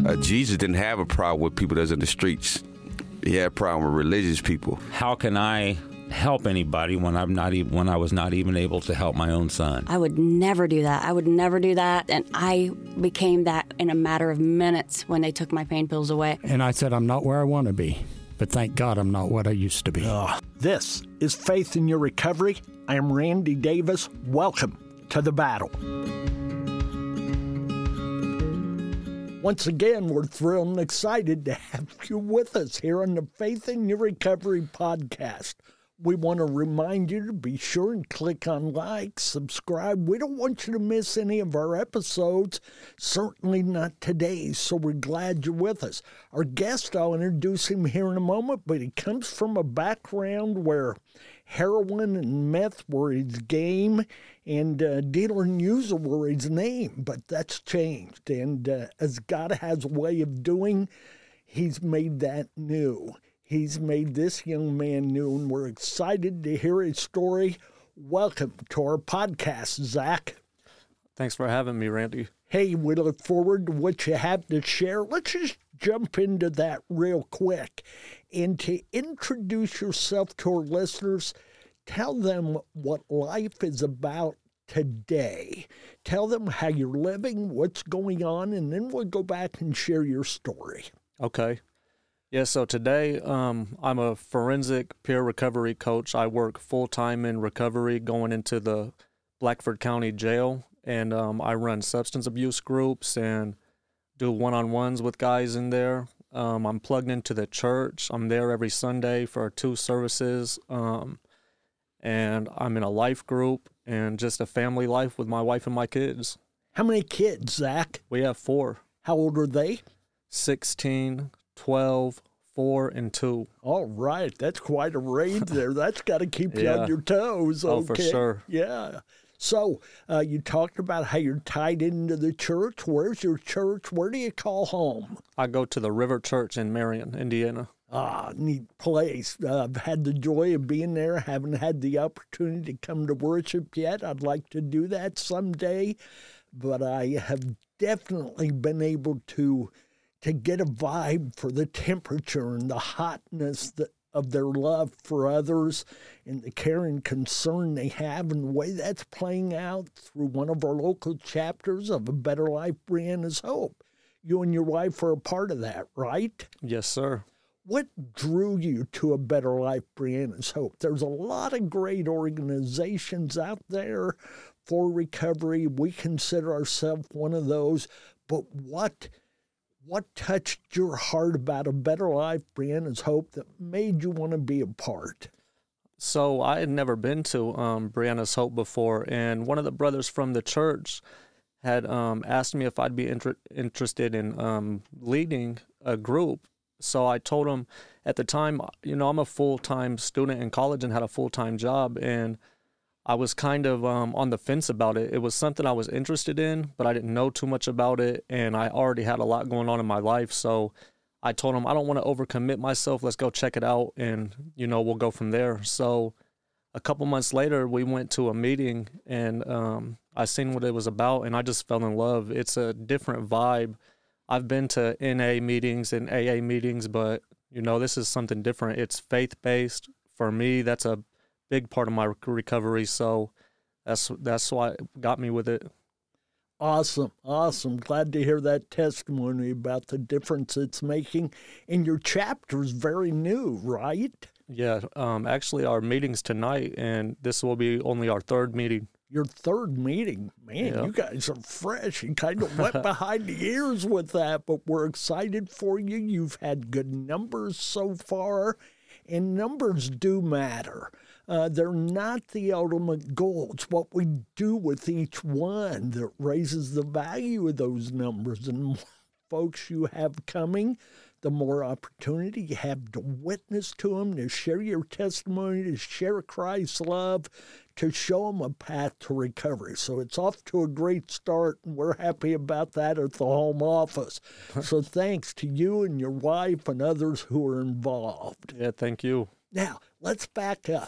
Jesus didn't have a problem with people that's in the streets. He had a problem with religious people. How can I help anybody when I was not even able to help my own son? I would never do that. And I became that in a matter of minutes when they took my pain pills away. And I said, I'm not where I want to be, but thank God I'm not what I used to be. This is Faith in Your Recovery. I am Randy Davis. Welcome to the battle. Once again, we're thrilled and excited to have you with us here on the Faith in Your Recovery podcast. We want to remind you to be sure and click on like, subscribe. We don't want you to miss any of our episodes, certainly not today, so we're glad you're with us. Our guest, I'll introduce him here in a moment, but he comes from a background where heroin and meth were his game, and dealer and user were his name, but that's changed. And as God has a way of doing, he's made that new. He's made this young man new, and we're excited to hear his story. Welcome to our podcast, Zach. Thanks for having me, Randy. Hey, we look forward to what you have to share. Let's just jump into that real quick. And to introduce yourself to our listeners, tell them what life is about today. Tell them how you're living, what's going on, and then we'll go back and share your story. Okay. Yeah, so today I'm a forensic peer recovery coach. I work full-time in recovery going into the Blackford County Jail, and I run substance abuse groups and do one-on-ones with guys in there. I'm plugged into the church. I'm there every Sunday for 2 services, and I'm in a life group and just a family life with my wife and my kids. How many kids, Zach? We have 4. How old are they? 16, 12, 4, and 2. All right. That's quite a range there. That's got to keep you on your toes. Okay? Oh, for sure. Yeah. So you talked about how you're tied into the church. Where's your church? Where do you call home? I go to the River Church in Marion, Indiana. Neat place. I've had the joy of being there. Haven't had the opportunity to come to worship yet. I'd like to do that someday. But I have definitely been able to get a vibe for the temperature and the hotness of their love for others and the care and concern they have, and the way that's playing out through one of our local chapters of A Better Life, Brianna's Hope. You and your wife are a part of that, right? Yes, sir. What drew you to A Better Life, Brianna's Hope? There's a lot of great organizations out there for recovery. We consider ourselves one of those, but what touched your heart about A Better Life, Brianna's Hope, that made you want to be a part? So I had never been to Brianna's Hope before, and one of the brothers from the church had asked me if I'd be interested in leading a group. So I told him at the time, I'm a full-time student in college and had a full-time job, and I was kind of on the fence about it. It was something I was interested in, but I didn't know too much about it, and I already had a lot going on in my life. So I told him, I don't want to overcommit myself. Let's go check it out, and, we'll go from there. So a couple months later, we went to a meeting, and I seen what it was about, and I just fell in love. It's a different vibe. I've been to NA meetings and AA meetings, but, this is something different. It's faith-based. For me, that's a big part of my recovery, so that's why it got me with it. Awesome. Glad to hear that testimony about the difference it's making. And your chapter's very new, right? Yeah, actually our meeting's tonight, and this will be only our 3rd meeting. Your 3rd meeting? Man, yeah. You guys are fresh. You kind of went behind the ears with that, but we're excited for you. You've had good numbers so far, and numbers do matter. They're not the ultimate goal. It's what we do with each one that raises the value of those numbers. And the more folks you have coming, the more opportunity you have to witness to them, to share your testimony, to share Christ's love, to show them a path to recovery. So it's off to a great start, and we're happy about that at the home office. So thanks to you and your wife and others who are involved. Yeah, thank you. Now, let's back up.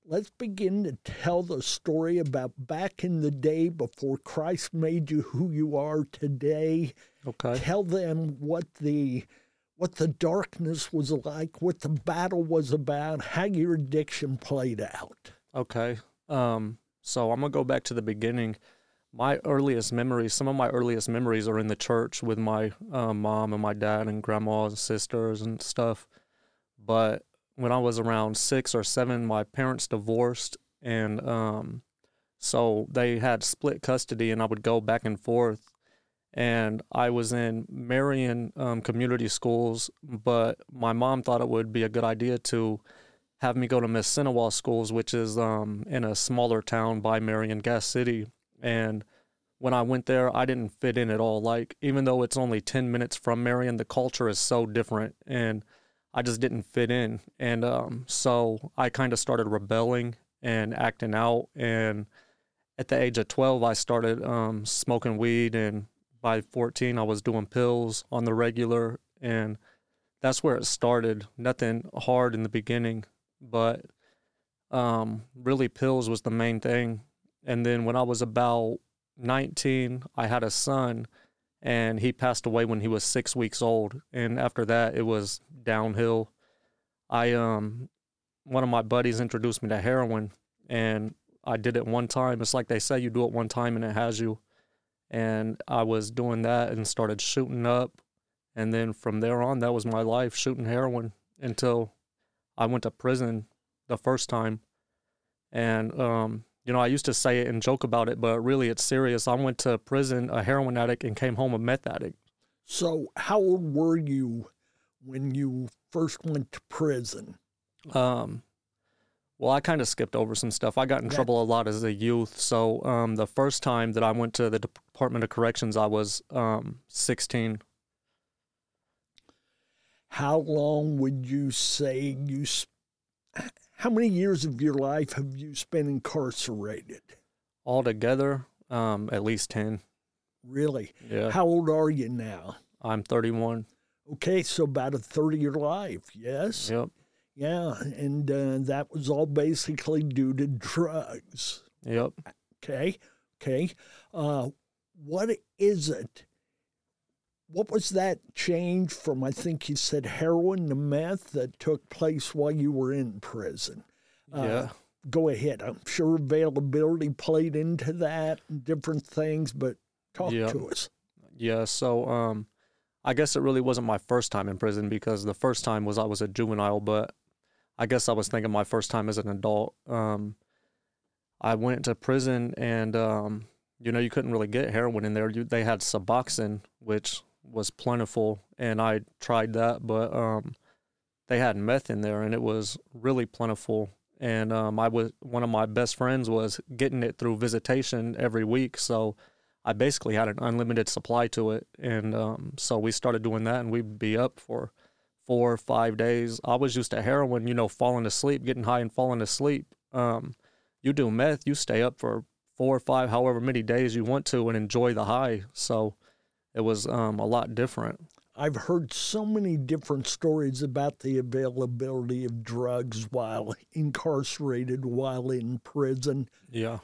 let's begin to tell the story about back in the day before Christ made you who you are today. Okay. Tell them what the darkness was like, what the battle was about, how your addiction played out. Okay. So I'm going to go back to the beginning. My earliest memories, some of my earliest memories are in the church with my mom and my dad and grandma and sisters and stuff. But when I was around 6 or 7, my parents divorced, and so they had split custody, and I would go back and forth. And I was in Marion community schools, but my mom thought it would be a good idea to have me go to Miss Sinawah schools, which is in a smaller town by Marion, Gas City. And when I went there, I didn't fit in at all. Like, even though it's only 10 minutes from Marion, the culture is so different, and I just didn't fit in. And so I kind of started rebelling and acting out. And at the age of 12, I started smoking weed, and by 14, I was doing pills on the regular, and that's where it started. Nothing hard in the beginning, but really pills was the main thing. And then when I was about 19, I had a son, and he passed away when he was 6 weeks old. And after that, it was downhill. One of my buddies introduced me to heroin, and I did it one time. It's like they say, you do it one time and it has you. And I was doing that and started shooting up. And then from there on, that was my life, shooting heroin, until I went to prison the first time. And, I used to say it and joke about it, but really it's serious. I went to prison a heroin addict and came home a meth addict. So how old were you when you first went to prison? Well, I kind of skipped over some stuff. I got in trouble a lot as a youth. So the first time that I went to the Department of Corrections, I was 16. How long would you say how many years of your life have you spent incarcerated? Altogether, at least 10. Really? Yeah. How old are you now? I'm 31. Okay, so about a third of your life, yes? Yep. Yeah, and that was all basically due to drugs. Yep. Okay. What is it? What was that change from, I think you said, heroin to meth that took place while you were in prison? Yeah. Go ahead. I'm sure availability played into that and different things, but talk to us. Yeah, so I guess it really wasn't my first time in prison, because the first time I was a juvenile, but I guess I was thinking my first time as an adult. I went to prison, and, you couldn't really get heroin in there. They had Suboxone, which was plentiful, and I tried that, but they had meth in there, and it was really plentiful. And one of my best friends was getting it through visitation every week, so I basically had an unlimited supply to it. And so we started doing that, and we'd be up for 4 or 5 days. I was used to heroin, falling asleep, getting high and falling asleep. You do meth, you stay up for 4 or 5, however many days you want to, and enjoy the high. So it was a lot different. I've heard so many different stories about the availability of drugs while incarcerated, while in prison. Yeah.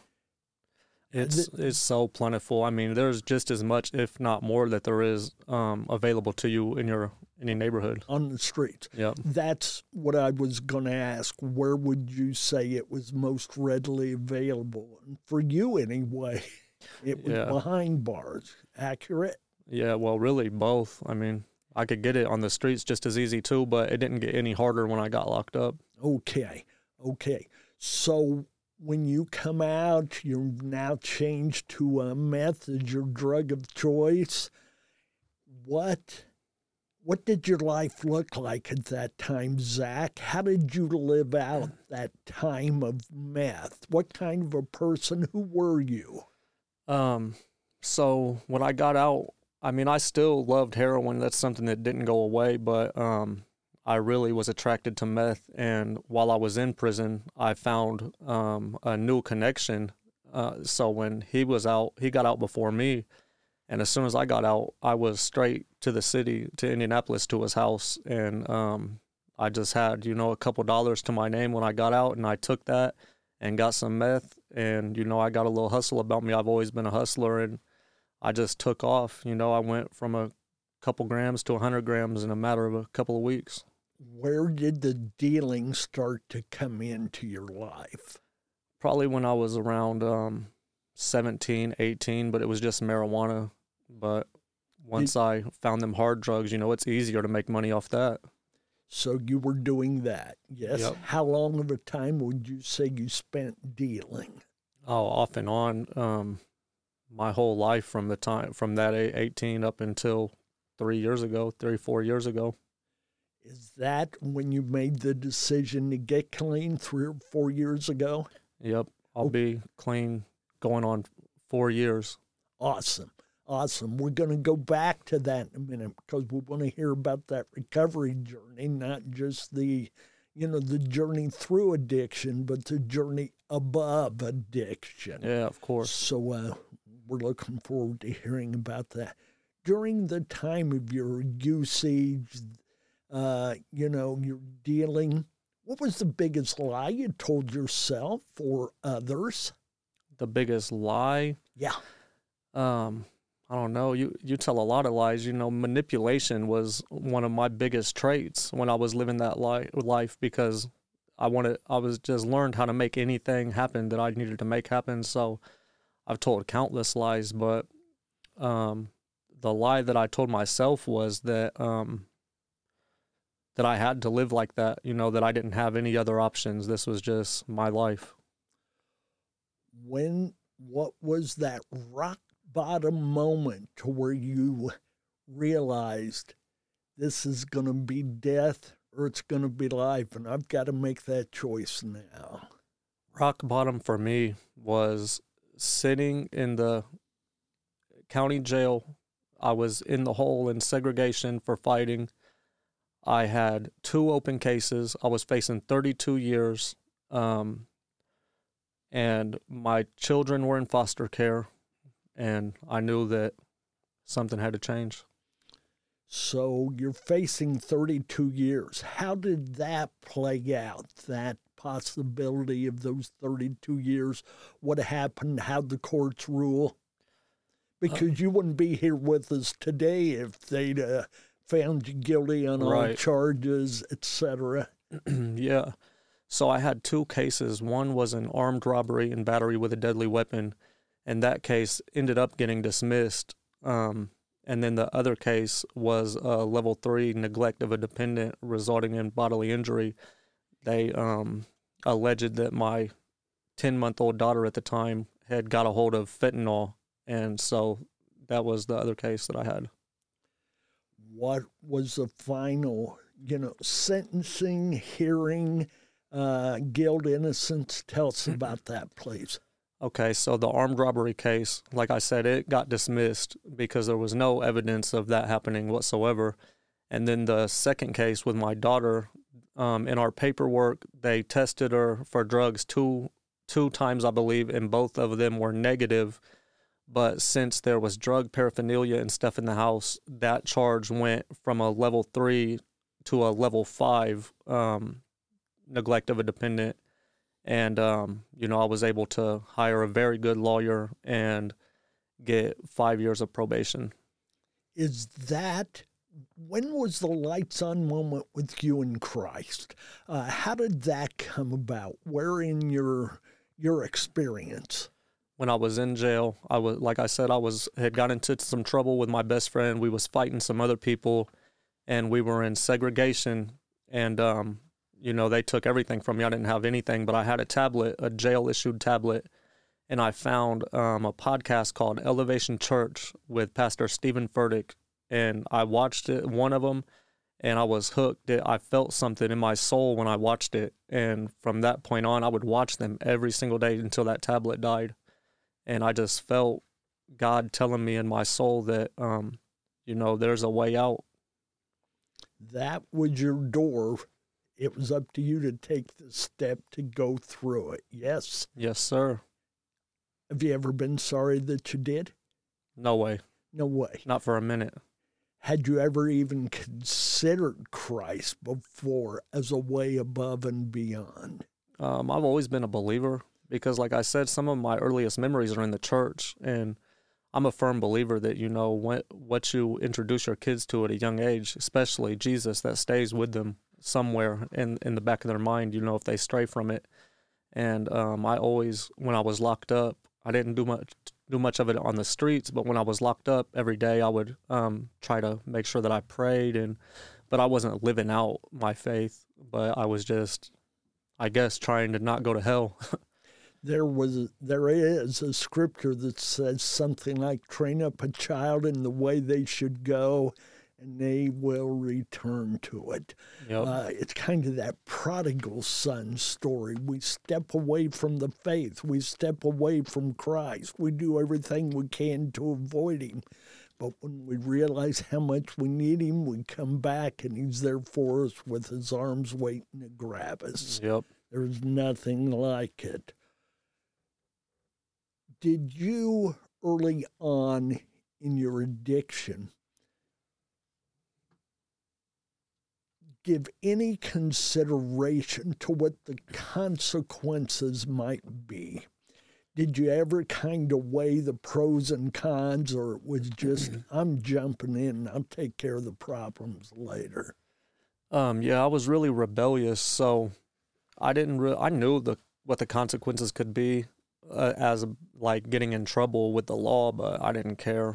It's so plentiful. I mean, there's just as much, if not more, that there is available to you in your neighborhood. On the streets. Yeah. That's what I was going to ask. Where would you say it was most readily available? And for you, anyway, it was behind bars. Accurate? Yeah, well, really both. I mean, I could get it on the streets just as easy too, but it didn't get any harder when I got locked up. Okay. So when you come out, you're now changed to meth as your drug of choice. What did your life look like at that time, Zach? How did you live out that time of meth? What kind of a person? Who were you? So when I got out, I mean, I still loved heroin. That's something that didn't go away, but I really was attracted to meth. And while I was in prison, I found a new connection. So when he got out before me. And as soon as I got out, I was straight to the city, to Indianapolis, to his house. And I just had, a couple dollars to my name when I got out, and I took that. and got some meth. And, I got a little hustle about me. I've always been a hustler, and I just took off. I went from a couple grams to 100 grams in a matter of a couple of weeks. Where did the dealing start to come into your life? Probably when I was around 17, 18, but it was just marijuana. But once I found them hard drugs, it's easier to make money off that. So you were doing that, yes? Yep. How long of a time would you say you spent dealing? Oh, off and on, my whole life from that 18 up until 4 years ago. Is that when you made the decision to get clean 3 or 4 years ago? Yep. I'll be clean going on 4 years. Awesome. We're going to go back to that in a minute because we want to hear about that recovery journey, not just the journey through addiction, but the journey above addiction. Yeah, of course. So we're looking forward to hearing about that. During the time of your usage, you're dealing, what was the biggest lie you told yourself or others? The biggest lie? Yeah. I don't know. You tell a lot of lies. Manipulation was one of my biggest traits when I was living that life because I was just learned how to make anything happen that I needed to make happen. So I've told countless lies, but the lie that I told myself was that that I had to live like that, that I didn't have any other options. This was just my life. What was that rock bottom moment to where you realized this is going to be death or it's going to be life, and I've got to make that choice now? Rock bottom for me was sitting in the county jail. I was in the hole in segregation for fighting. I had 2 open cases. I was facing 32 years, and my children were in foster care. And I knew that something had to change. So you're facing 32 years. How did that play out, that possibility of those 32 years? What happened? How'd the courts rule? Because you wouldn't be here with us today if they'd found you guilty on all charges, etc. Yeah. So I had 2 cases. One was an armed robbery and battery with a deadly weapon. And that case ended up getting dismissed. And then the other case was level 3 neglect of a dependent resulting in bodily injury. They alleged that my 10-month-old daughter at the time had got a hold of fentanyl. And so that was the other case that I had. What was the final, sentencing, hearing, guilt, innocence? Tell us about that, please. Okay, so the armed robbery case, like I said, it got dismissed because there was no evidence of that happening whatsoever. And then the second case with my daughter, in our paperwork, they tested her for drugs two times, I believe, and both of them were negative. But since there was drug paraphernalia and stuff in the house, that charge went from a level 3 to a level 5 neglect of a dependent. And, I was able to hire a very good lawyer and get 5 years of probation. When was the lights on moment with you and Christ? How did that come about? Where in your experience? When I was in jail, had got into some trouble with my best friend. We was fighting some other people, and we were in segregation, and, they took everything from me. I didn't have anything, but I had a tablet, a jail-issued tablet, and I found a podcast called Elevation Church with Pastor Stephen Furtick, and I watched it, one of them, and I was hooked. I felt something in my soul when I watched it, and from that point on, I would watch them every single day until that tablet died, and I just felt God telling me in my soul that, there's a way out. That was your door. It was up to you to take the step to go through it, yes? Yes, sir. Have you ever been sorry that you did? No way. No way. Not for a minute. Had you ever even considered Christ before as a way above and beyond? I've always been a believer. because like I said, some of my earliest memories are in the church, and I'm a firm believer that, you know, what you introduce your kids to at a young age, especially Jesus, that stays with them somewhere in the back of their mind, you know, if they stray from it. And I always, when I was locked up, I didn't do much of it on the streets, but when I was locked up every day, I would try to make sure that I prayed, but I wasn't living out my faith, but I was just, I guess, trying to not go to hell. There is a scripture that says something like, train up a child in the way they should go, and they will return to it. Yep. It's kind of that prodigal son story. We step away from the faith. We step away from Christ. We do everything we can to avoid him. But when we realize how much we need him, we come back, and he's there for us with his arms waiting to grab us. Yep. There's nothing like it. Did you, early on in your addiction, give any consideration to what the consequences might be? Did you ever kind of weigh the pros and cons, or it was just, I'm jumping in, I'll take care of the problems later? Yeah, I was really rebellious, so I knew what the consequences could be, as like getting in trouble with the law, but I didn't care.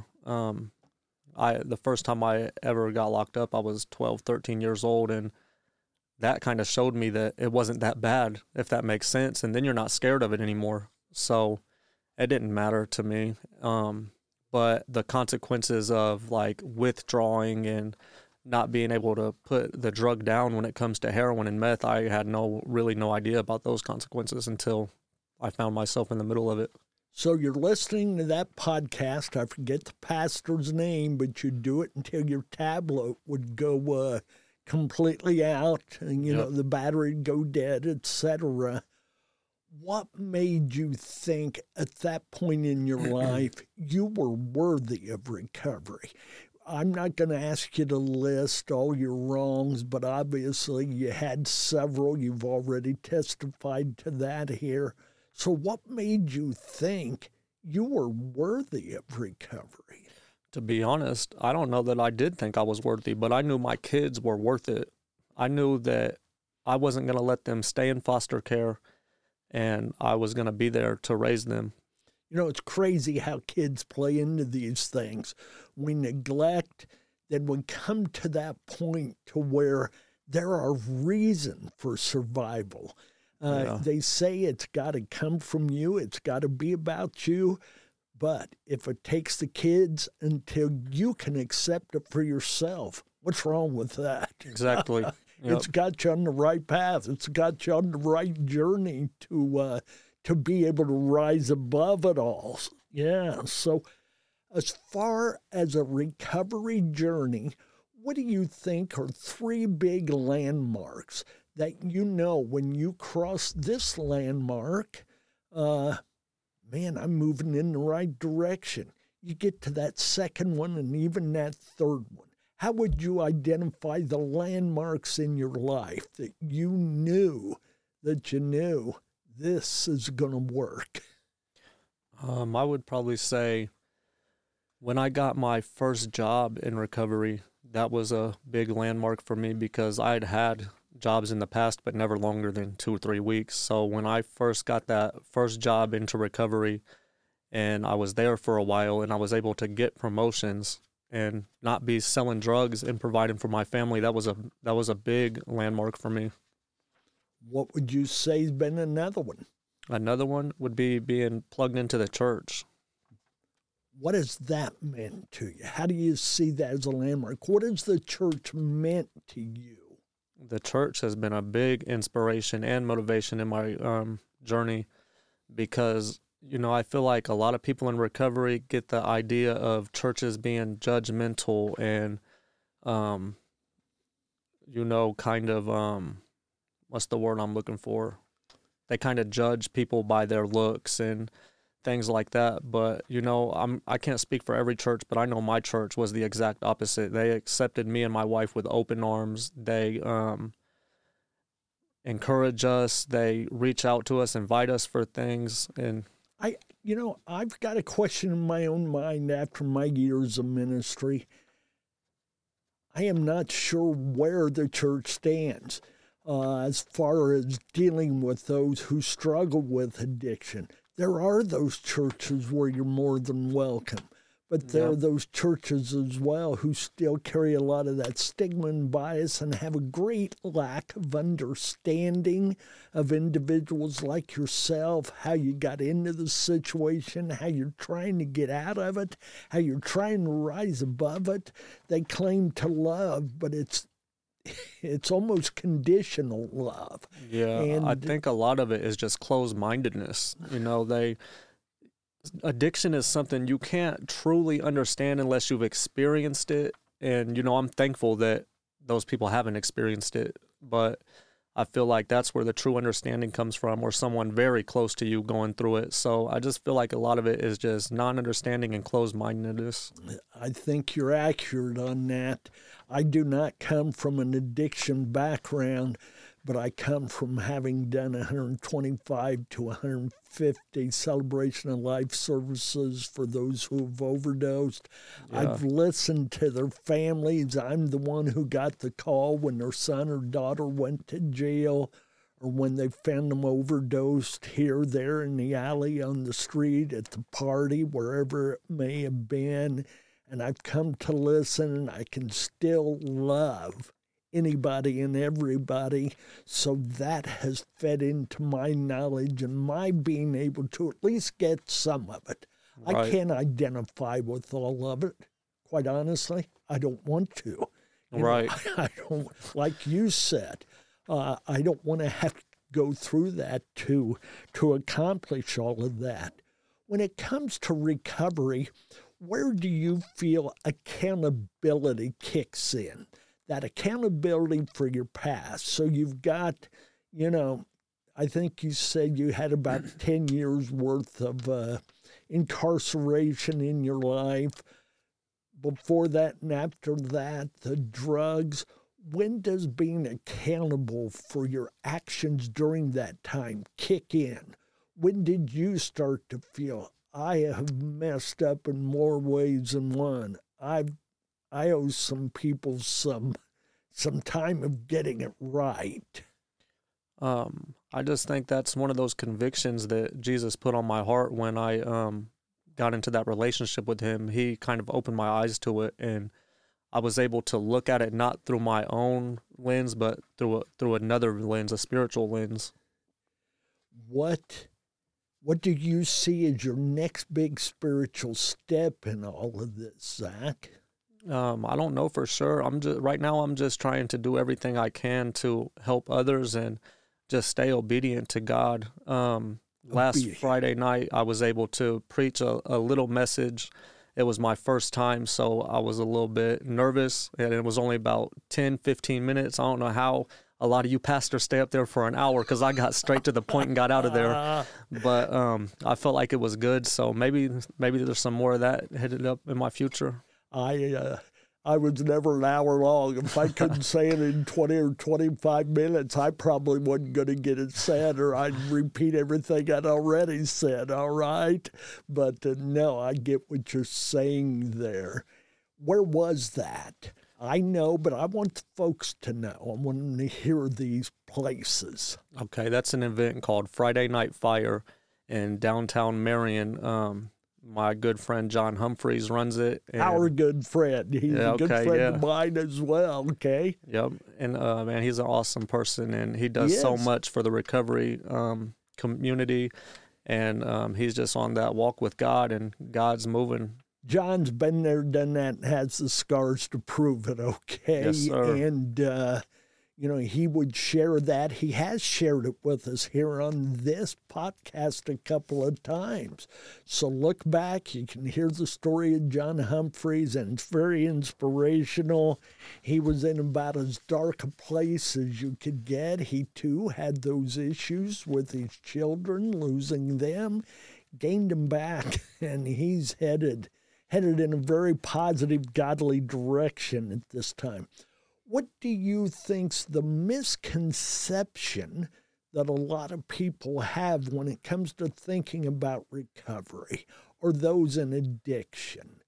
The first time I ever got locked up, I was 12, 13 years old, and that kind of showed me that it wasn't that bad, if that makes sense, and then you're not scared of it anymore. So it didn't matter to me. But the consequences of like withdrawing and not being able to put the drug down when it comes to heroin and meth, I had no idea about those consequences until I found myself in the middle of it. So you're listening to that podcast. I forget the pastor's name, but you do it until your tablet would go completely out, and you know the battery would go dead, etc. What made you think at that point in your life you were worthy of recovery? I'm not going to ask you to list all your wrongs, but obviously you had several. You've already testified to that here. So what made you think you were worthy of recovery? To be honest, I don't know that I did think I was worthy, but I knew my kids were worth it. I knew that I wasn't going to let them stay in foster care, and I was going to be there to raise them. You know, it's crazy how kids play into these things. We neglect, then we come to that point to where there are reasons for survival. They say it's got to come from you. It's got to be about you. But if it takes the kids until you can accept it for yourself, what's wrong with that? Exactly. Yep. It's got you on the right path. It's got you on the right journey to be able to rise above it all. Yeah. So as far as a recovery journey, what do you think are 3 big landmarks that you know when you cross this landmark, man, I'm moving in the right direction? You get to that second one and even that third one. How would you identify the landmarks in your life that you knew this is going to work? I would probably say when I got my first job in recovery, that was a big landmark for me because I had jobs in the past, but never longer than 2 or 3 weeks. So when I first got that first job into recovery and I was there for a while and I was able to get promotions and not be selling drugs and providing for my family, that was a big landmark for me. What would you say has been another one? Another one would be being plugged into the church. What has that meant to you? How do you see that as a landmark? What has the church meant to you? The church has been a big inspiration and motivation in my journey because, you know, I feel like a lot of people in recovery get the idea of churches being judgmental and, you know, kind of, what's the word I'm looking for? They kind of judge people by their looks and things like that. But, you know, I can't speak for every church, but I know my church was the exact opposite. They accepted me and my wife with open arms. They encourage us. They reach out to us, invite us for things. And I've got a question in my own mind after my years of ministry. I am not sure where the church stands as far as dealing with those who struggle with addiction. There are those churches where you're more than welcome, but there are those churches as well who still carry a lot of that stigma and bias and have a great lack of understanding of individuals like yourself, how you got into the situation, how you're trying to get out of it, how you're trying to rise above it. They claim to love, but it's almost conditional love. Yeah, and I think a lot of it is just closed-mindedness. Addiction is something you can't truly understand unless you've experienced it. And, I'm thankful that those people haven't experienced it. But I feel like that's where the true understanding comes from, or someone very close to you going through it. So I just feel like a lot of it is just non-understanding and closed-mindedness. I think you're accurate on that. I do not come from an addiction background, but I come from having done 125 to 150 celebration of life services for those who have overdosed. Yeah. I've listened to their families. I'm the one who got the call when their son or daughter went to jail, or when they found them overdosed here, there, in the alley, on the street, at the party, wherever it may have been. And I've come to listen, and I can still love anybody and everybody. So that has fed into my knowledge and my being able to at least get some of it. Right. I can't identify with all of it. Quite honestly, I don't want to. Right. I don't, like you said, I don't want to have to go through that to accomplish all of that. When it comes to recovery, where do you feel accountability kicks in? That accountability for your past. So you've got, I think you said you had about 10 years worth of incarceration in your life. Before that and after that, the drugs. When does being accountable for your actions during that time kick in? When did you start to feel, I have messed up in more ways than one? I owe some people some time of getting it right. I just think that's one of those convictions that Jesus put on my heart when I got into that relationship with him. He kind of opened my eyes to it, and I was able to look at it not through my own lens, but through another lens, a spiritual lens. What do you see as your next big spiritual step in all of this, Zach? I don't know for sure. Right now I'm just trying to do everything I can to help others and just stay obedient to God. Last Friday night, I was able to preach a little message. It was my first time, so I was a little bit nervous, and it was only about 10, 15 minutes. I don't know how a lot of you pastors stay up there for an hour, because I got straight to the point and got out of there. But I felt like it was good, so maybe there's some more of that headed up in my future. I was never an hour long. If I couldn't say it in 20 or 25 minutes, I probably wasn't going to get it said, or I'd repeat everything I'd already said, all right? But no, I get what you're saying there. Where was that? I know, but I want the folks to know. I want them to hear these places. Okay, that's an event called Friday Night Fire in downtown Marion. My good friend John Humphreys runs it. Our good friend. He's a good friend of mine as well, okay? Yep. And, man, he's an awesome person, and he does so much for the recovery community. And he's just on that walk with God, and God's moving. John's been there, done that, and has the scars to prove it, okay? Yes, sir. And, he would share that. He has shared it with us here on this podcast a couple of times. So look back. You can hear the story of John Humphreys, and it's very inspirational. He was in about as dark a place as you could get. He, too, had those issues with his children, losing them, gained them back, and he's headed in a very positive, godly direction at this time. What do you think's the misconception that a lot of people have when it comes to thinking about recovery or those in addiction?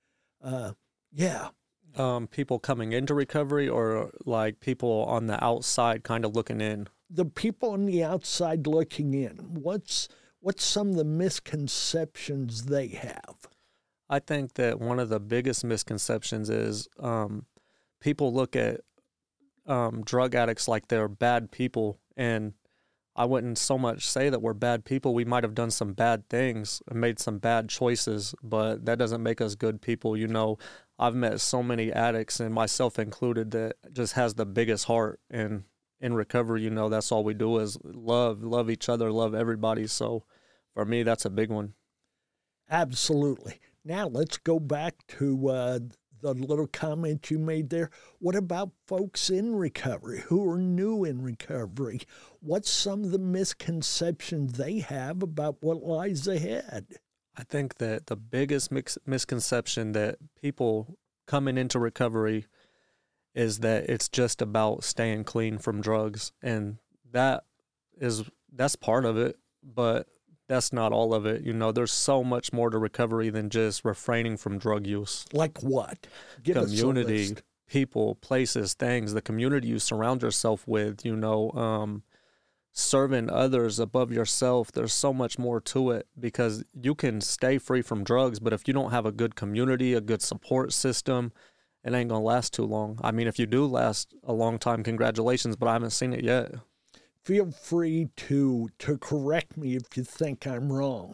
People coming into recovery, or like people on the outside kind of looking in? The people on the outside looking in, what's some of the misconceptions they have? I think that one of the biggest misconceptions is people look at drug addicts like they're bad people, and I wouldn't so much say that we're bad people. We might have done some bad things and made some bad choices, but that doesn't make us good people. You know, I've met so many addicts, and myself included, that just has the biggest heart. And in recovery, you know, that's all we do is love each other, love everybody. So for me, that's a big one. Absolutely. Now let's go back to the little comment you made there. What about folks in recovery who are new in recovery? What's some of the misconceptions they have about what lies ahead? I think that the biggest misconception that people coming into recovery is that it's just about staying clean from drugs. And that's part of it, but that's not all of it. You know, there's so much more to recovery than just refraining from drug use. Like what? Give us a community, list. people, places, things, the community you surround yourself with, you know, serving others above yourself. There's so much more to it, because you can stay free from drugs, but if you don't have a good community, a good support system, it ain't going to last too long. I mean, if you do last a long time, congratulations, but I haven't seen it yet. Feel free to correct me if you think I'm wrong.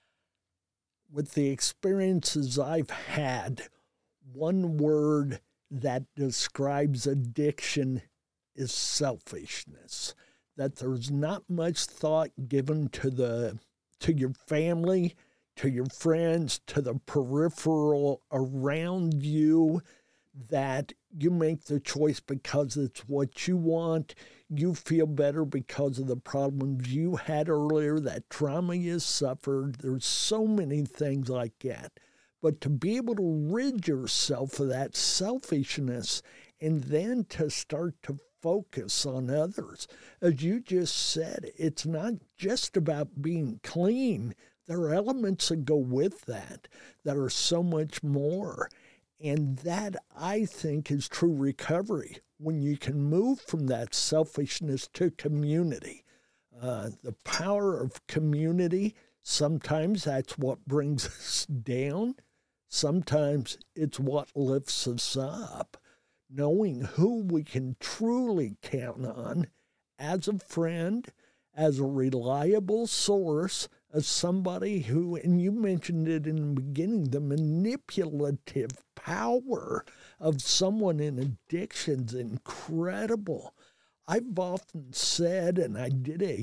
With the experiences I've had, one word that describes addiction is selfishness. That there's not much thought given to your family, to your friends, to the peripheral around you, that you make the choice because it's what you want. You feel better because of the problems you had earlier, that trauma you suffered. There's so many things like that. But to be able to rid yourself of that selfishness and then to start to focus on others. As you just said, it's not just about being clean. There are elements that go with that are so much more. And that, I think, is true recovery, when you can move from that selfishness to community. The power of community, sometimes that's what brings us down. Sometimes it's what lifts us up. Knowing who we can truly count on as a friend, as a reliable source, as somebody who, and you mentioned it in the beginning, the manipulative power of someone in addiction's incredible. I've often said, and I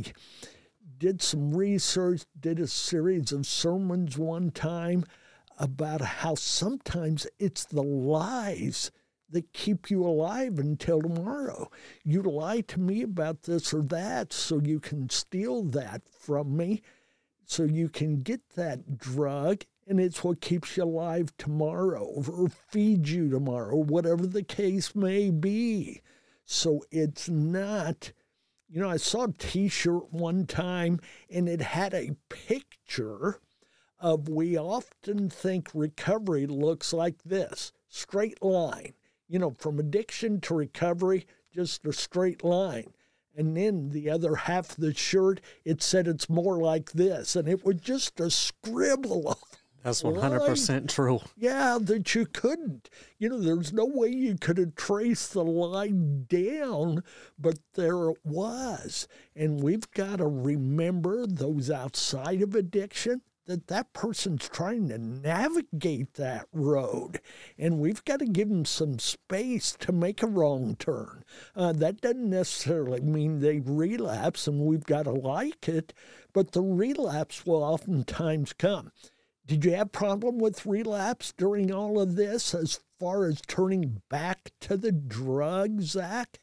did some research, did a series of sermons one time about how sometimes it's the lies that keep you alive until tomorrow. You lie to me about this or that so you can steal that from me, so you can get that drug, and it's what keeps you alive tomorrow or feeds you tomorrow, whatever the case may be. So it's not, I saw a T-shirt one time, and it had a picture of, we often think recovery looks like this, straight line. From addiction to recovery, just a straight line. And then the other half of the shirt, it said it's more like this. And it was just a scribble of That's 100% true. Yeah, that you couldn't. There's no way you could have traced the line down, but there it was. And we've got to remember, those outside of addiction, that person's trying to navigate that road, and we've got to give them some space to make a wrong turn. That doesn't necessarily mean they relapse, and we've got to like it, but the relapse will oftentimes come. Did you have a problem with relapse during all of this as far as turning back to the drug, Zach?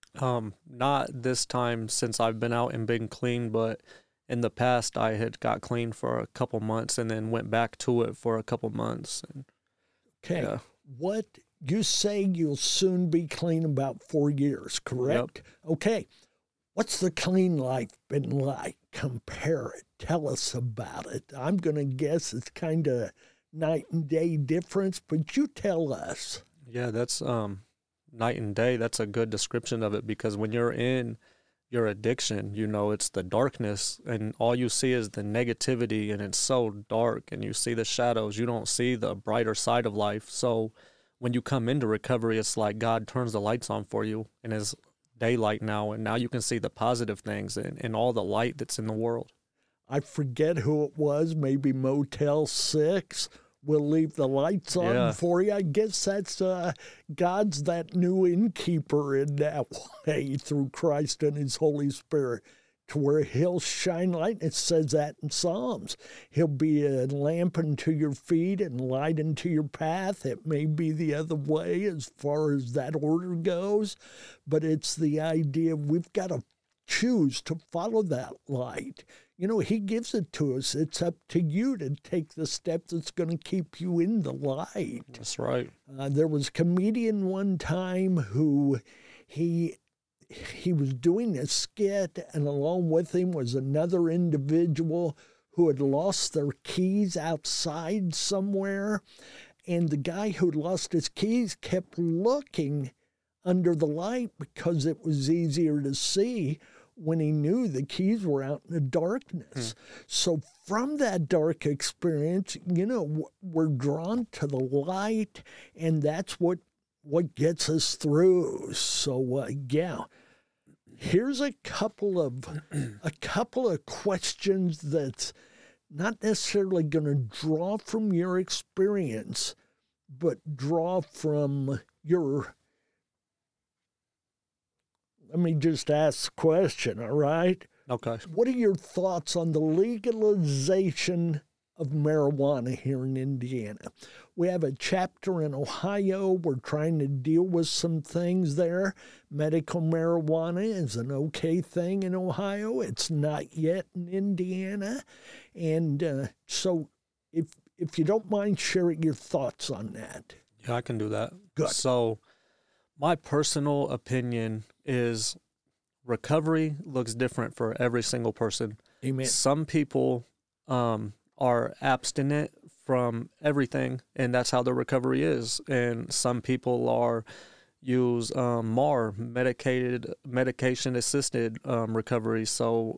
Not this time since I've been out and been clean, but in the past, I had got clean for a couple months and then went back to it for a couple months. Okay. Yeah. What you say you'll soon be clean about 4 years, correct? Yep. Okay. What's the clean life been like? Compare it. Tell us about it. I'm going to guess it's kind of night and day difference, but you tell us. Yeah, that's night and day. That's a good description of it, because when you're in your addiction, you know, it's the darkness and all you see is the negativity, and it's so dark, and you see the shadows. You don't see the brighter side of life. So when you come into recovery, it's like God turns the lights on for you and is daylight now, and now you can see the positive things and all the light that's in the world. I forget who it was, maybe Motel 6. We'll leave the lights on for you. I guess that's God's that new innkeeper in that way through Christ and his Holy Spirit, to where he'll shine light. It says that in Psalms. He'll be a lamp unto your feet and light unto your path. It may be the other way as far as that order goes, but it's the idea we've got to choose to follow that light. You know, he gives it to us. It's up to you to take the step that's going to keep you in the light. That's right. There was a comedian one time who he was doing a skit, and along with him was another individual who had lost their keys outside somewhere. And the guy who lost his keys kept looking under the light because it was easier to see when he knew the keys were out in the darkness. So from that dark experience, you know, we're drawn to the light, and that's what gets us through. So, yeah, here's a couple of questions that's not necessarily going to draw from your experience, but draw from your. Let me just ask the question, all right? Okay. What are your thoughts on the legalization of marijuana here in Indiana? We have a chapter in Ohio. We're trying to deal with some things there. Medical marijuana is an okay thing in Ohio. It's not yet in Indiana. And so if you don't mind sharing your thoughts on that. Yeah, I can do that. Good. So my personal opinion is recovery looks different for every single person. Amen. Some people are abstinent from everything, and that's how their recovery is. And some people use MAR, medication-assisted recovery, so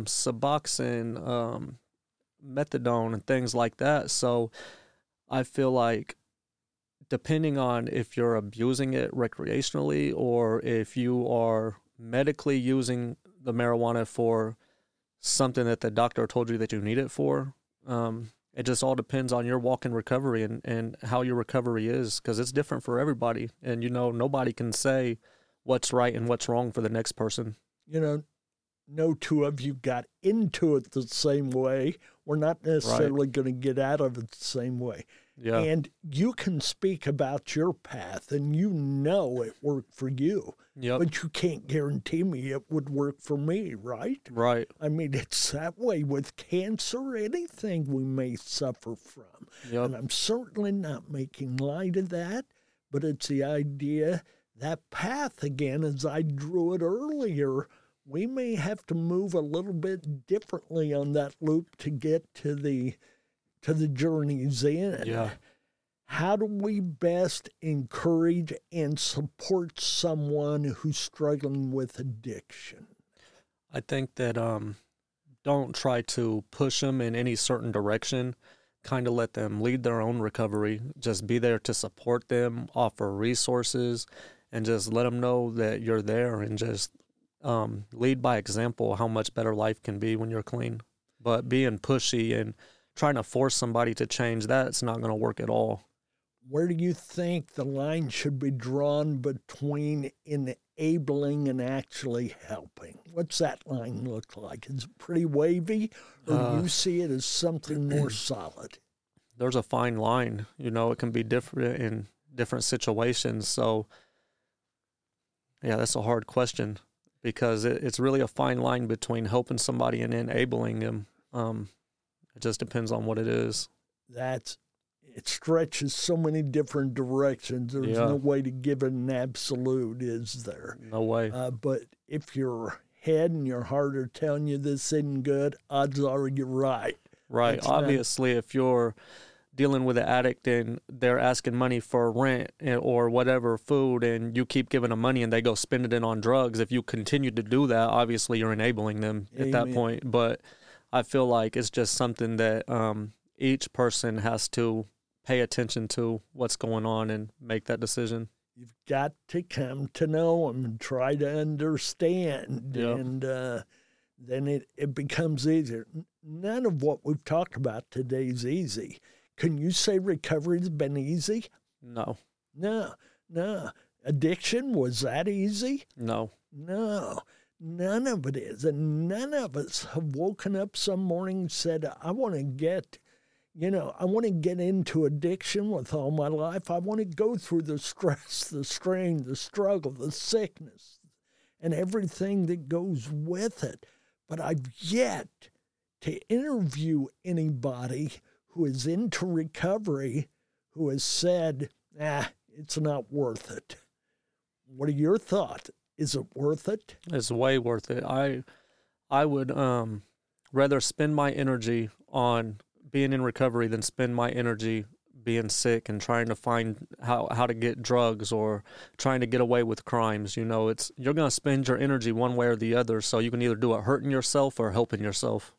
Suboxone, methadone, and things like that. So I feel like depending on if you're abusing it recreationally or if you are medically using the marijuana for something that the doctor told you that you need it for, it just all depends on your walk in recovery and how your recovery is, because it's different for everybody. And, you know, nobody can say what's right and what's wrong for the next person. You know, no two of you got into it the same way. We're not necessarily going to get out of it the same way. Yeah. And you can speak about your path, and you know it worked for you. Yep. But you can't guarantee me it would work for me, right? Right. I mean, it's that way with cancer, anything we may suffer from. Yep. And I'm certainly not making light of that, but it's the idea, that path again, as I drew it earlier, we may have to move a little bit differently on that loop to get to the journey's end. Yeah. How do we best encourage and support someone who's struggling with addiction? I think that don't try to push them in any certain direction. Kind of let them lead their own recovery. Just be there to support them, offer resources, and just let them know that you're there, and just lead by example how much better life can be when you're clean. But being pushy and trying to force somebody to change, that's not going to work at all. Where do you think the line should be drawn between enabling and actually helping? What's that line look like? Is it pretty wavy, or do you see it as something more solid? There's a fine line. You know, it can be different in different situations. So, yeah, that's a hard question, because it's really a fine line between helping somebody and enabling them. It just depends on what it is. That's it stretches so many different directions. There's no way to give it an absolute, is there? No way. But if your head and your heart are telling you this isn't good, odds are you're right. Right. Obviously, if you're dealing with an addict and they're asking money for rent or whatever, food, and you keep giving them money and they go spend it on drugs, if you continue to do that, obviously you're enabling them at that point. But I feel like it's just something that each person has to pay attention to what's going on and make that decision. You've got to come to know them and try to understand, and then it becomes easier. None of what we've talked about today is easy. Can you say recovery's been easy? No. Addiction, was that easy? No. None of it is. And none of us have woken up some morning and said, I want to get into addiction with all my life. I want to go through the stress, the strain, the struggle, the sickness, and everything that goes with it. But I've yet to interview anybody who is into recovery who has said, it's not worth it. What are your thoughts? Is it worth it? It's way worth it. I would rather spend my energy on being in recovery than spend my energy being sick and trying to find how to get drugs or trying to get away with crimes. You're going to spend your energy one way or the other, so you can either do it hurting yourself or helping yourself.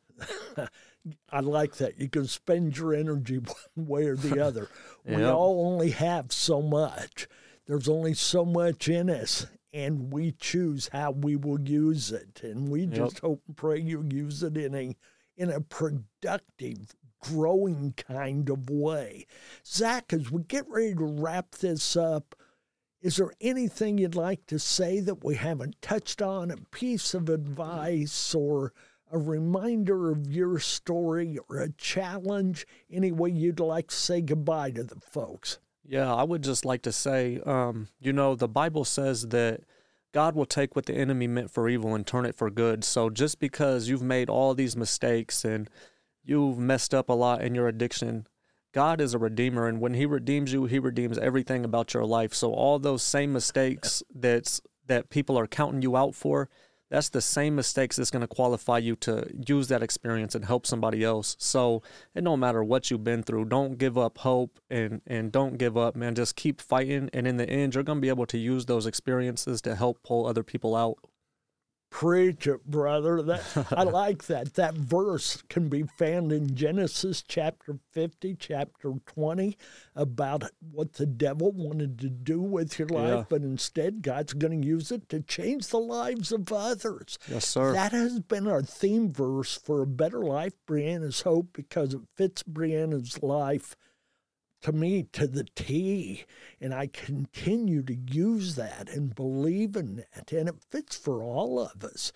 I like that. You can spend your energy one way or the other. We all only have so much. There's only so much in us, and we choose how we will use it. And we just hope and pray you use it in a productive, growing kind of way. Zach, as we get ready to wrap this up, is there anything you'd like to say that we haven't touched on, a piece of advice or a reminder of your story or a challenge, any way you'd like to say goodbye to the folks? Yeah, I would just like to say, the Bible says that God will take what the enemy meant for evil and turn it for good. So just because you've made all these mistakes and you've messed up a lot in your addiction, God is a redeemer, and when he redeems you, he redeems everything about your life. So all those same mistakes that people are counting you out for, that's the same mistakes that's going to qualify you to use that experience and help somebody else. So it don't matter what you've been through. Don't give up hope and don't give up, man. Just keep fighting, and in the end, you're going to be able to use those experiences to help pull other people out. Preach it, brother. I like that. That verse can be found in Genesis chapter 50, chapter 20, about what the devil wanted to do with your life, but instead God's going to use it to change the lives of others. Yes, sir. That has been our theme verse for A Better Life, Brianna's Hope, because it fits Brianna's life, to me, to the T, and I continue to use that and believe in that, and it fits for all of us.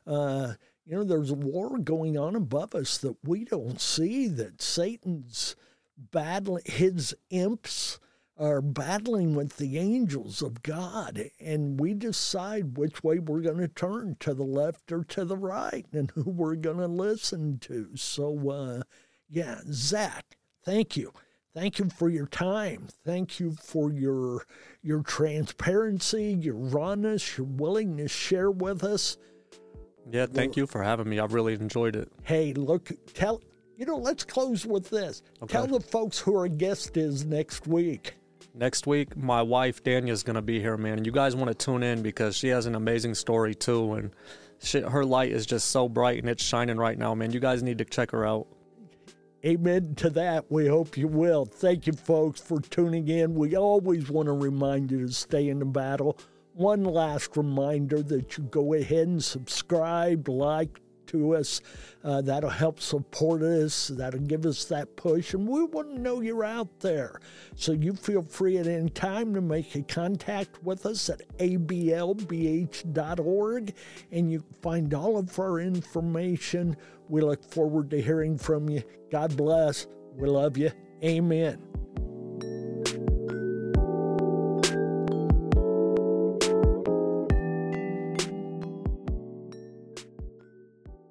There's a war going on above us that we don't see, that Satan's battling, his imps are battling with the angels of God, and we decide which way we're going to turn, to the left or to the right, and who we're going to listen to. So, Zach, thank you. Thank you for your time. Thank you for your transparency, your rawness, your willingness to share with us. Yeah, thank you for having me. I've really enjoyed it. Hey, look, let's close with this. Okay. Tell the folks who our guest is next week. Next week, my wife, Danya's going to be here, man. And you guys want to tune in because she has an amazing story, too. And her light is just so bright, and it's shining right now, man. You guys need to check her out. Amen to that. We hope you will. Thank you, folks, for tuning in. We always want to remind you to stay in the battle. One last reminder that you go ahead and subscribe, like to us. That'll help support us. That'll give us that push. And we want to know you're out there. So you feel free at any time to make a contact with us at ablbh.org. And you can find all of our information. We look forward to hearing from you. God bless. We love you. Amen.